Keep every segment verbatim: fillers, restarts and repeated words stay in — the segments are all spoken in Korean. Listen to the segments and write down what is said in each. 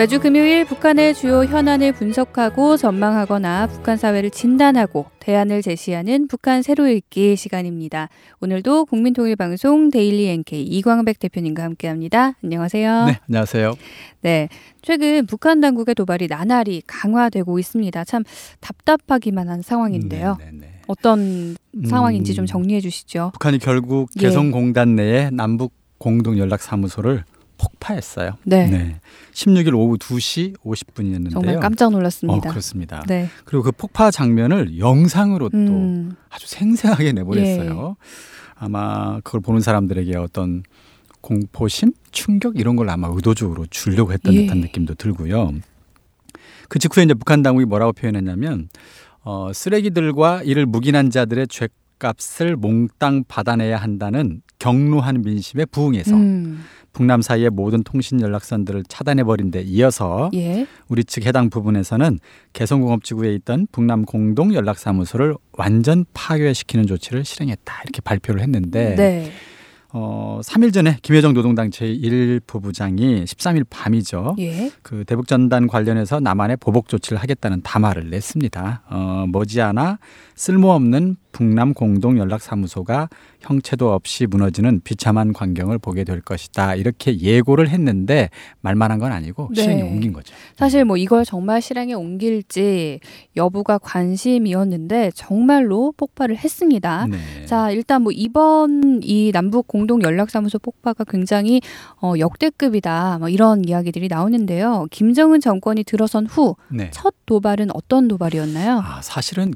매주 금요일 북한의 주요 현안을 분석하고 전망하거나 북한 사회를 진단하고 대안을 제시하는 북한 새로 읽기 시간입니다. 오늘도 국민통일방송 데일리 엔케이 이광백 대표님과 함께합니다. 안녕하세요. 네, 안녕하세요. 네, 최근 북한 당국의 도발이 나날이 강화되고 있습니다. 참 답답하기만 한 상황인데요. 네, 네, 네. 어떤 상황인지 음, 좀 정리해 주시죠. 북한이 결국 개성공단 내에 남북 공동연락사무소를 폭파했어요. 네. 네. 십육 일 오후 두 시 오십 분이었는데요. 정말 깜짝 놀랐습니다. 어, 그렇습니다. 네. 그리고 그 폭파 장면을 영상으로 또 음. 아주 생생하게 내보냈어요. 예. 아마 그걸 보는 사람들에게 어떤 공포심, 충격 이런 걸 아마 의도적으로 주려고 했던 예. 듯한 느낌도 들고요. 그 직후에 이제 북한 당국이 뭐라고 표현했냐면 어, 쓰레기들과 이를 묵인한 자들의 죄값을 몽땅 받아내야 한다는 경로한 민심에 부응해서 음. 북남 사이의 모든 통신 연락선들을 차단해버린 데 이어서 예. 우리 측 해당 부분에서는 개성공업지구에 있던 북남 공동 연락사무소를 완전 파괴시키는 조치를 실행했다 이렇게 발표를 했는데 네. 어, 삼 일 전에 김여정 노동당 제일 부부장이 십삼 일 밤이죠. 예. 그 대북전단 관련해서 남한에 보복 조치를 하겠다는 담화를 냈습니다. 어, 머지않아 쓸모없는 북남 공동연락사무소가 형체도 없이 무너지는 비참한 광경을 보게 될 것이다. 이렇게 예고를 했는데 말만 한 건 아니고 네. 실행에 옮긴 거죠. 사실 뭐 이걸 정말 실행에 옮길지 여부가 관심이었는데 정말로 폭발을 했습니다. 네. 자, 일단 뭐 이번 이 남북 공동 연락사무소 폭파가 굉장히 어, 역대급이다. 뭐 이런 이야기들이 나오는데요. 김정은 정권이 들어선 후 첫 네. 도발은 어떤 도발이었나요? 아, 사실은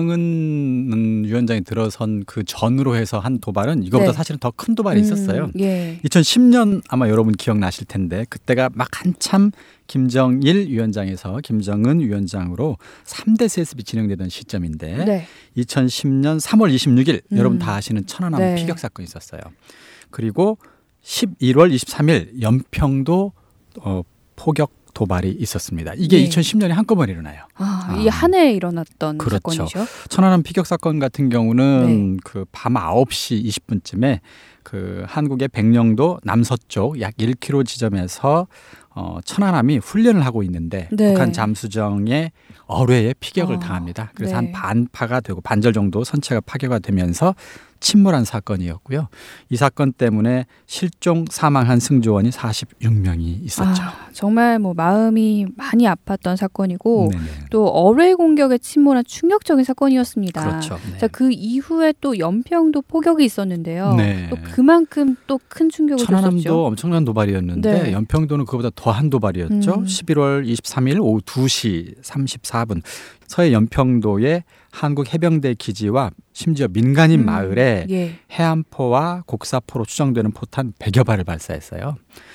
김정은 위원장이 들어선 그 전으로 해서 한 도발은 이거보다 네. 사실은 더 큰 도발이 있었어요. 음, 예. 이천십 년 아마 여러분 기억나실 텐데 그때가 막 한참 김정일 위원장에서 김정은 위원장으로 삼 대 세습이 진행되던 시점인데 네. 이천십 년 삼월 이십육 일 음. 여러분 다 아시는 천안함 네. 피격 사건이 있었어요. 그리고 십일월 이십삼 일 연평도 어, 포격 도발이 있었습니다. 이게 네. 이천십 년에 한꺼번에 일어나요. 아, 아. 이 한 해에 일어났던 그렇죠. 사건이죠. 천안함 피격 사건 같은 경우는 네. 그 밤 아홉 시 이십 분쯤에 그 한국의 백령도 남서쪽 약 일 킬로미터 지점에서 어, 천안함이 훈련을 하고 있는데 네. 북한 잠수정의 어뢰에 피격을 어, 당합니다. 그래서 네. 한 반파가 되고 반절 정도 선체가 파괴가 되면서 침몰한 사건이었고요. 이 사건 때문에 실종 사망한 승조원이 사십육 명이 있었죠. 아, 정말 뭐 마음이 많이 아팠던 사건이고 네네. 또 어뢰 공격에 침몰한 충격적인 사건이었습니다. 그렇죠. 네. 자, 그 이후에 또 연평도 포격이 있었는데요. 네. 또 그만큼 또 큰 충격을 천안함도 줬었죠. 엄청난 도발이었는데 네. 연평도는 그보다 더한 도발이었죠. 음. 십일월 이십삼 일 오후 두 시 삼십사 분 서해 연평도의 한국 해병대 기지와 심지어 민간인 음, 마을에 예. 해안포와 곡사포로 추정되는 포탄 백여 발을 발사했어요.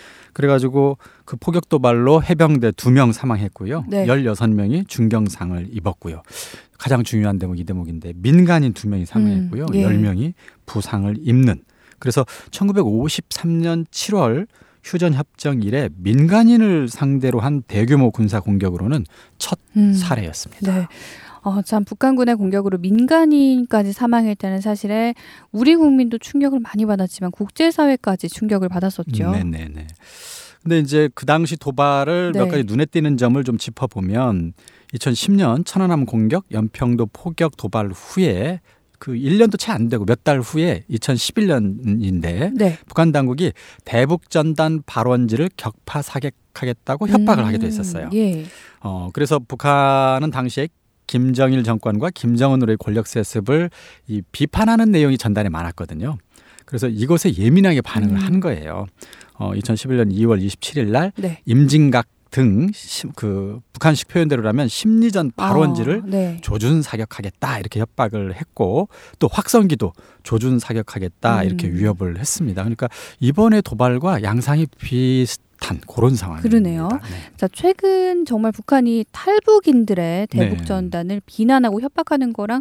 그래가지고 그 포격 도발로 해병대 두 명 사망했고요. 네. 열여섯 명이 중경상을 입었고요. 가장 중요한 대목 이 대목인데 민간인 두 명이 사망했고요. 음, 예. 열 명이 부상을 입는. 그래서 천구백오십삼 년 칠월 휴전협정 이래 민간인을 상대로 한 대규모 군사 공격으로는 첫 음, 사례였습니다. 네. 어, 참 북한군의 공격으로 민간인까지 사망했다는 사실에 우리 국민도 충격을 많이 받았지만 국제사회까지 충격을 받았었죠. 네네네. 근데 이제 그 당시 도발을 네. 몇 가지 눈에 띄는 점을 좀 짚어보면 이천십 년 천안함 공격, 연평도 포격 도발 후에 그 일 년도 채 안 되고 몇 달 후에 이천십일 년인데 네. 북한 당국이 대북전단 발원지를 격파 사격하겠다고 협박을 음, 하기도 했었어요. 예. 어, 그래서 북한은 당시에 김정일 정권과 김정은으로의 권력 세습을 이 비판하는 내용이 전단에 많았거든요. 그래서 이것에 예민하게 반응을 음. 한 거예요. 어, 이천십일 년 이월 이십칠 일 날 네. 임진각 등 그 북한식 표현대로라면 심리전 발원지를 아, 네. 조준 사격하겠다 이렇게 협박을 했고 또 확성기도 조준 사격하겠다 음. 이렇게 위협을 했습니다. 그러니까 이번의 도발과 양상이 비슷한 그런 상황입니다. 그러네요. 네. 자, 최근 정말 북한이 탈북인들의 대북 네. 전단을 비난하고 협박하는 거랑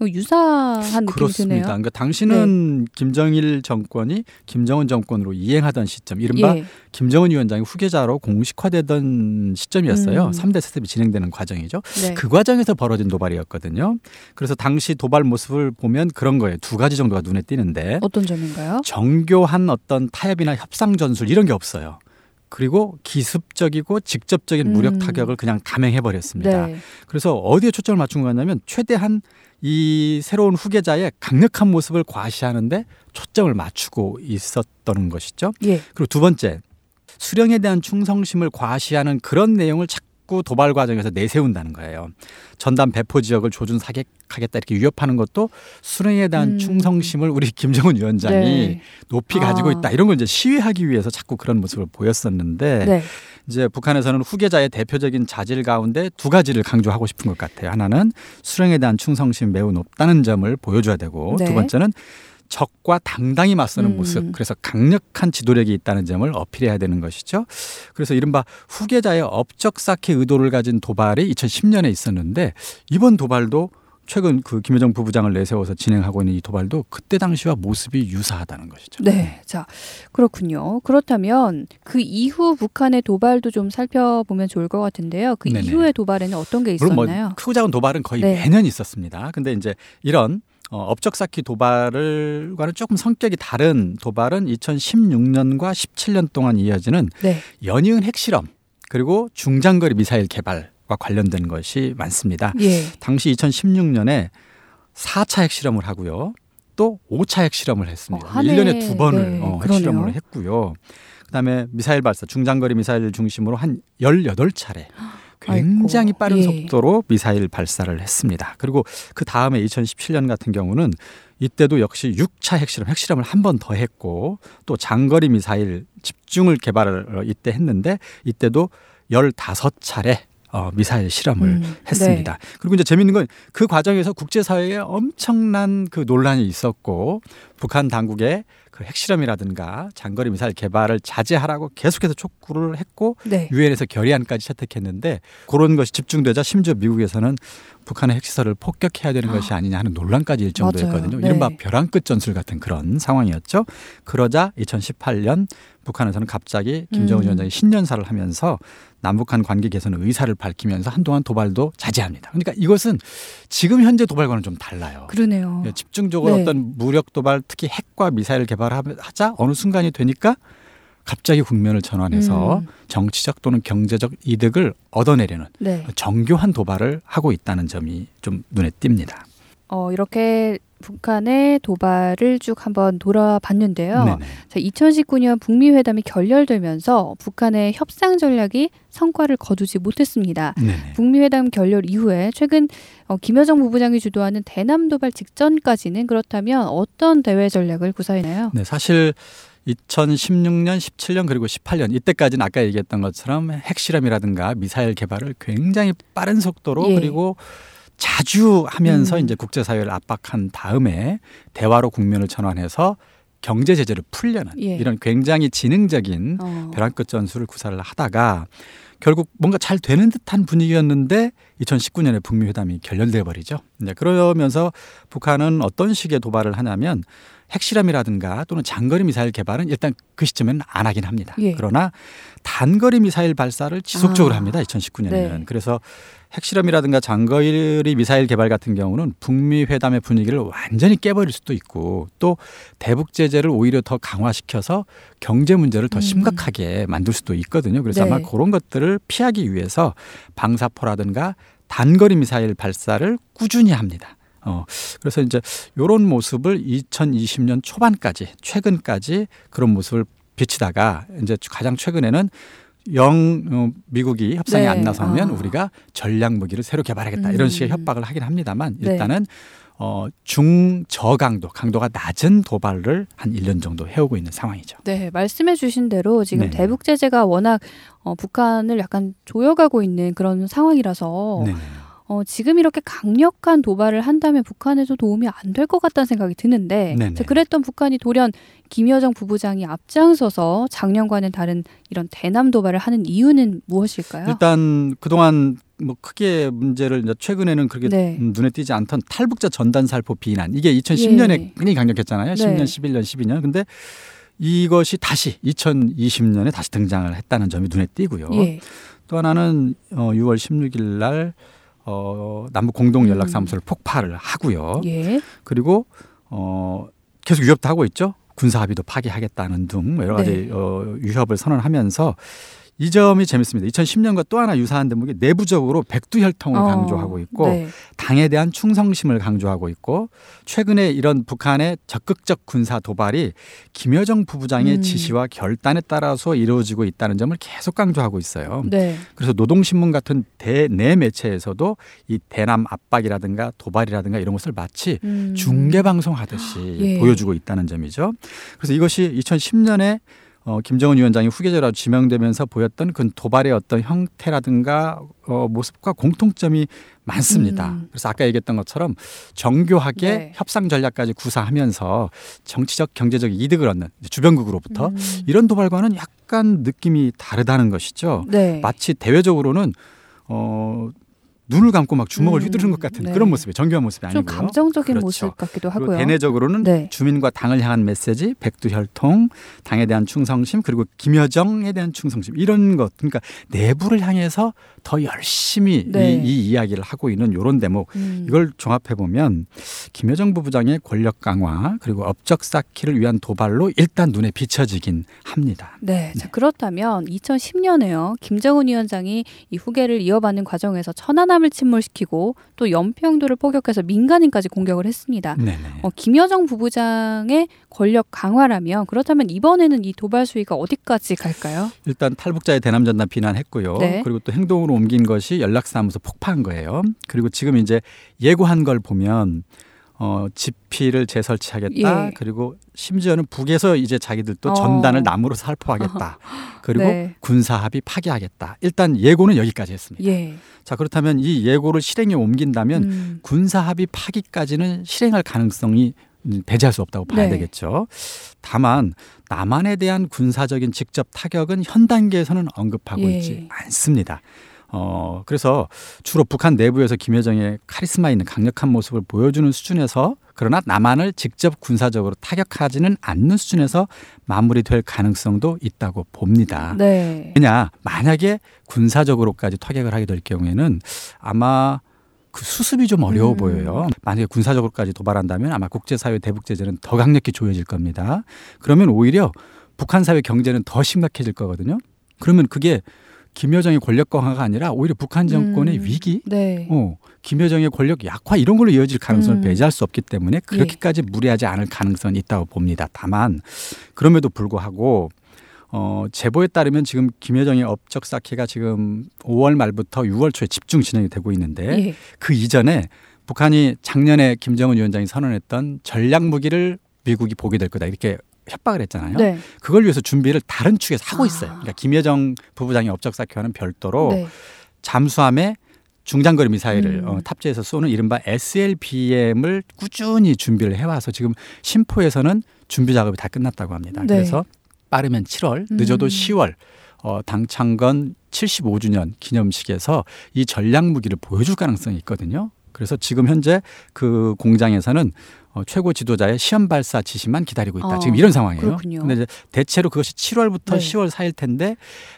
유사한 느낌이 그렇습니다. 드네요. 그러니까 당시는 김정일 정권이 김정은 정권으로 이행하던 시점, 이른바 예. 김정은 위원장이 후계자로 공식화되던 시점이었어요. 음. 삼 대 세습이 진행되는 과정이죠. 네. 그 과정에서 벌어진 도발이었거든요. 그래서 당시 도발 모습을 보면 그런 거예요. 두 가지 정도가 눈에 띄는데 어떤 점인가요? 정교한 어떤 타협이나 협상 전술 이런 게 없어요. 그리고 기습적이고 직접적인 무력 음. 타격을 그냥 감행해 버렸습니다. 네. 그래서 어디에 초점을 맞춘 거냐면 최대한 이 새로운 후계자의 강력한 모습을 과시하는데 초점을 맞추고 있었던 것이죠. 예. 그리고 두 번째, 수령에 대한 충성심을 과시하는 그런 내용을 자꾸 도발 과정에서 내세운다는 거예요. 전담 배포 지역을 조준 사격하겠다 이렇게 위협하는 것도 수령에 대한 음. 충성심을 우리 김정은 위원장이 네. 높이 가지고 아. 있다. 이런 걸 이제 시위하기 위해서 자꾸 그런 모습을 보였었는데 네. 이제 북한에서는 후계자의 대표적인 자질 가운데 두 가지를 강조하고 싶은 것 같아요. 하나는 수령에 대한 충성심이 매우 높다는 점을 보여줘야 되고 네. 두 번째는 적과 당당히 맞서는 음. 모습, 그래서 강력한 지도력이 있다는 점을 어필해야 되는 것이죠. 그래서 이른바 후계자의 업적 쌓기 의도를 가진 도발이 이천십 년에 있었는데 이번 도발도 최근 그 김여정 부부장을 내세워서 진행하고 있는 이 도발도 그때 당시와 모습이 유사하다는 것이죠. 네. 자, 그렇군요. 그렇다면 그 이후 북한의 도발도 좀 살펴보면 좋을 것 같은데요. 그 네네. 이후의 도발에는 어떤 게 물론 있었나요? 뭐 크고 작은 도발은 거의 네. 매년 있었습니다. 근데 이제 이런 어, 업적 쌓기 도발과는 조금 성격이 다른 도발은 이천십육 년과 십칠 년 동안 이어지는 네. 연이은 핵실험 그리고 중장거리 미사일 개발과 관련된 것이 많습니다. 예. 당시 이천십육 년에 사 차 핵실험을 하고요. 또 오 차 핵실험을 했습니다. 어, 한 일 년에 해에, 두 번을 네, 어, 그러네요. 핵실험을 했고요. 그다음에 미사일 발사, 중장거리 미사일 중심으로 한 열여덟 차례 굉장히 아이고, 빠른 예. 속도로 미사일 발사를 했습니다. 그리고 그 다음에 이천십칠 년 같은 경우는 이때도 역시 육 차 핵실험, 핵실험을 한 번 더 했고 또 장거리 미사일 집중을 개발을 이때 했는데 이때도 열다섯 차례 어, 미사일 실험을 음, 했습니다. 네. 그리고 이제 재밌는 건 그 과정에서 국제사회에 엄청난 그 논란이 있었고 북한 당국의 그 핵실험이라든가 장거리 미사일 개발을 자제하라고 계속해서 촉구를 했고 네. 유엔에서 결의안까지 채택했는데 그런 것이 집중되자 심지어 미국에서는 북한의 핵시설을 폭격해야 되는 것이 아니냐 하는 논란까지 일 정도였거든요. 네. 이른바 벼랑 끝 전술 같은 그런 상황이었죠. 그러자 이천십팔 년 북한에서는 갑자기 김정은 음. 위원장이 신년사를 하면서 남북한 관계 개선 의사를 밝히면서 한동안 도발도 자제합니다. 그러니까 이것은 지금 현재 도발과는 좀 달라요. 그러네요. 예, 집중적으로 네. 어떤 무력 도발, 특히 핵과 미사일 개발하자 어느 순간이 되니까 갑자기 국면을 전환해서 음. 정치적 또는 경제적 이득을 얻어내려는 네. 정교한 도발을 하고 있다는 점이 좀 눈에 띕니다. 어, 이렇게 북한의 도발을 쭉 한번 돌아봤는데요. 네네. 자, 이천십구 년 북미 회담이 결렬되면서 북한의 협상 전략이 성과를 거두지 못했습니다. 네네. 북미 회담 결렬 이후에 최근 어, 김여정 부부장이 주도하는 대남 도발 직전까지는 그렇다면 어떤 대외 전략을 구사했나요? 네, 사실 이천십육 년, 십칠 년 그리고 십팔 년 이때까지는 아까 얘기했던 것처럼 핵실험이라든가 미사일 개발을 굉장히 빠른 속도로 예. 그리고 자주 하면서 음. 이제 국제사회를 압박한 다음에 대화로 국면을 전환해서 경제 제재를 풀려는 예. 이런 굉장히 지능적인 어. 벼랑 끝 전술을 구사를 하다가 결국 뭔가 잘 되는 듯한 분위기였는데 이천십구 년에 북미 회담이 결렬돼 버리죠. 이제 그러면서 북한은 어떤 식의 도발을 하냐면 핵실험이라든가 또는 장거리 미사일 개발은 일단 그 시점에는 안 하긴 합니다. 예. 그러나 단거리 미사일 발사를 지속적으로 아. 합니다. 이천십구 년에는. 네. 그래서 핵실험이라든가 장거리 미사일 개발 같은 경우는 북미 회담의 분위기를 완전히 깨버릴 수도 있고 또 대북 제재를 오히려 더 강화시켜서 경제 문제를 더 음. 심각하게 만들 수도 있거든요. 그래서 네. 아마 그런 것들을 피하기 위해서 방사포라든가 단거리 미사일 발사를 꾸준히 합니다. 어, 그래서 이제 이런 모습을 이천이십 년 초반까지 최근까지 그런 모습을 비치다가 이제 가장 최근에는 영 어, 미국이 협상에 네. 안 나서면 아. 우리가 전략 무기를 새로 개발하겠다 음. 이런 식의 협박을 하긴 합니다만 네. 일단은 어, 중저강도 강도가 낮은 도발을 한 일 년 정도 해오고 있는 상황이죠. 네, 말씀해 주신 대로 지금 네. 대북 제재가 워낙 어, 북한을 약간 조여가고 있는 그런 상황이라서 네. 어, 지금 이렇게 강력한 도발을 한다면 북한에도 도움이 안 될 것 같다는 생각이 드는데 네네. 자, 그랬던 북한이 돌연 김여정 부부장이 앞장서서 작년과는 다른 이런 대남 도발을 하는 이유는 무엇일까요? 일단 그동안 뭐 크게 문제를 이제 최근에는 그렇게 네. 눈에 띄지 않던 탈북자 전단 살포 비난 이게 이천십 년에 예. 굉장히 강력했잖아요. 십 년, 네. 십일 년, 십이 년. 근데 이것이 다시 이천이십 년에 다시 등장을 했다는 점이 눈에 띄고요. 예. 또 하나는 어, 유월 십육일 날 어, 남북 공동 연락사무소를 폭파를 하고요. 예. 그리고 어, 계속 위협도 하고 있죠. 군사합의도 파기하겠다는 등 여러 가지 네. 어, 위협을 선언하면서 이 점이 재밌습니다. 이천십 년과 또 하나 유사한 대목이 내부적으로 백두혈통을 어, 강조하고 있고 네. 당에 대한 충성심을 강조하고 있고 최근에 이런 북한의 적극적 군사 도발이 김여정 부부장의 음. 지시와 결단에 따라서 이루어지고 있다는 점을 계속 강조하고 있어요. 네. 그래서 노동신문 같은 대내 매체에서도 이 대남 압박이라든가 도발이라든가 이런 것을 마치 음. 중계방송하듯이 예. 보여주고 있다는 점이죠. 그래서 이것이 이천십 년에 어, 김정은 위원장이 후계자로 지명되면서 보였던 그 도발의 어떤 형태라든가 어, 모습과 공통점이 많습니다. 음. 그래서 아까 얘기했던 것처럼 정교하게 네. 협상 전략까지 구사하면서 정치적 경제적 이득을 얻는 주변국으로부터 음. 이런 도발과는 약간 느낌이 다르다는 것이죠. 네. 마치 대외적으로는 어, 눈을 감고 막 주먹을 음. 휘두르는 것 같은 네. 그런 모습이 정교한 모습이 좀 아니고요. 감정적인 그렇죠. 모습 같기도 그리고 하고요. 대내적으로는 네. 주민과 당을 향한 메시지, 백두혈통, 당에 대한 충성심, 그리고 김여정에 대한 충성심 이런 것. 그러니까 내부를 향해서 더 열심히 네. 이, 이 이야기를 하고 있는 이런 대목. 음. 이걸 종합해 보면 김여정 부부장의 권력 강화 그리고 업적 쌓기를 위한 도발로 일단 눈에 비춰지긴 합니다. 네, 자, 그렇다면 이천십 년에요. 김정은 위원장이 이 후계를 이어받는 과정에서 천안함을 침몰시키고 또 연평도를 포격해서 민간인까지 공격을 했습니다. 네네. 어, 김여정 부부장의 권력 강화라면 그렇다면 이번에는 이 도발 수위가 어디까지 갈까요? 일단 탈북자의 대남전단 비난했고요. 네. 그리고 또 행동으로 옮긴 것이 연락사무소 폭파한 거예요. 그리고 지금 이제 예고한 걸 보면 어, 지피를 재설치하겠다. 예. 그리고 심지어는 북에서 이제 자기들도 어. 전단을 남으로 살포하겠다. 그리고 네. 군사합의 파기하겠다. 일단 예고는 여기까지 했습니다. 예. 자, 그렇다면 이 예고를 실행에 옮긴다면 음. 군사합의 파기까지는 실행할 가능성이 배제할 수 없다고 봐야 네. 되겠죠. 다만 남한에 대한 군사적인 직접 타격은 현 단계에서는 언급하고 예. 있지 않습니다. 어, 그래서 주로 북한 내부에서 김여정의 카리스마 있는 강력한 모습을 보여주는 수준에서 그러나 남한을 직접 군사적으로 타격하지는 않는 수준에서 마무리될 가능성도 있다고 봅니다. 네. 왜냐, 만약에 군사적으로까지 타격을 하게 될 경우에는 아마 그 수습이 좀 어려워 음. 보여요. 만약에 군사적으로까지 도발한다면 아마 국제사회 대북 제재는 더 강력히 조여질 겁니다. 그러면 오히려 북한 사회 경제는 더 심각해질 거거든요. 그러면 그게 김여정의 권력 강화가 아니라 오히려 북한 정권의 음. 위기, 네. 어, 김여정의 권력 약화 이런 걸로 이어질 가능성을 음. 배제할 수 없기 때문에 그렇게까지 무리하지 않을 가능성이 있다고 봅니다. 다만 그럼에도 불구하고 어, 제보에 따르면 지금 김여정의 업적 쌓기가 지금 오월 말부터 유월 초에 집중 진행이 되고 있는데 예. 그 이전에 북한이 작년에 김정은 위원장이 선언했던 전략 무기를 미국이 보게 될 거다 이렇게 협박을 했잖아요. 네. 그걸 위해서 준비를 다른 축에서 하고 아. 있어요. 그러니까 김여정 부부장의 업적 쌓기와는 별도로 네. 잠수함에 중장거리 미사일을 음. 어, 탑재해서 쏘는 이른바 에스엘비엠을 꾸준히 준비를 해와서 지금 심포에서는 준비 작업이 다 끝났다고 합니다. 네. 그래서 빠르면 칠월, 늦어도 음. 시월 어, 당창건 칠십오 주년 기념식에서 이 전략 무기를 보여줄 가능성이 있거든요. 그래서 지금 현재 그 공장에서는 어, 최고 지도자의 시험 발사 지시만 기다리고 있다. 어, 지금 이런 상황이에요. 그렇군요. 근데 이제 대체로 그것이 칠월부터 네. 시월 사이일 텐데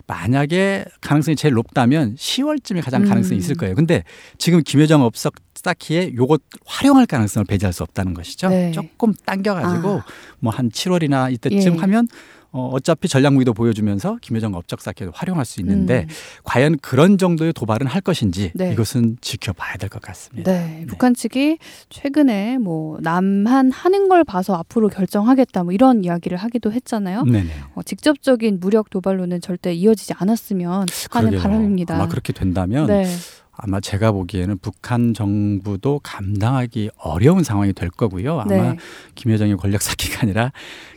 만약에 가능성이 제일 높다면 시월쯤에 가장 가능성이 음. 있을 거예요. 근데 지금 김여정 업적 쌓기에 요것 활용할 가능성을 배제할 수 없다는 것이죠. 네. 조금 당겨가지고 아. 뭐 한 칠월이나 이때쯤 예. 하면 어, 어차피 전략 무기도 보여주면서 김여정 업적 쌓기를 활용할 수 있는데 음. 과연 그런 정도의 도발은 할 것인지 네. 이것은 지켜봐야 될 것 같습니다. 네, 북한 측이 최근에 뭐 남한 하는 걸 봐서 앞으로 결정하겠다 뭐 이런 이야기를 하기도 했잖아요. 네네. 어, 직접적인 무력 도발로는 절대 이어지지 않았으면 하는 그러게요. 바람입니다. 아마 그렇게 된다면 네, 아마 제가 보기에는 북한 정부도 감당하기 어려운 상황이 될 거고요. 아마 네. 김여정의 권력 쌓기가 아니라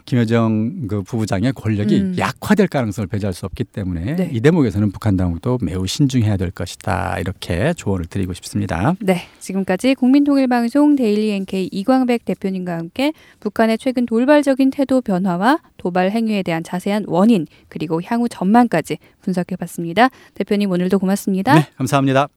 김여정 그 부부장의 권력이 음. 약화될 가능성을 배제할 수 없기 때문에 네. 이 대목에서는 북한 당국도 매우 신중해야 될 것이다. 이렇게 조언을 드리고 싶습니다. 네, 지금까지 국민통일방송 데일리 엔케이 이광백 대표님과 함께 북한의 최근 돌발적인 태도 변화와 도발 행위에 대한 자세한 원인 그리고 향후 전망까지 분석해봤습니다. 대표님 오늘도 고맙습니다. 네, 감사합니다.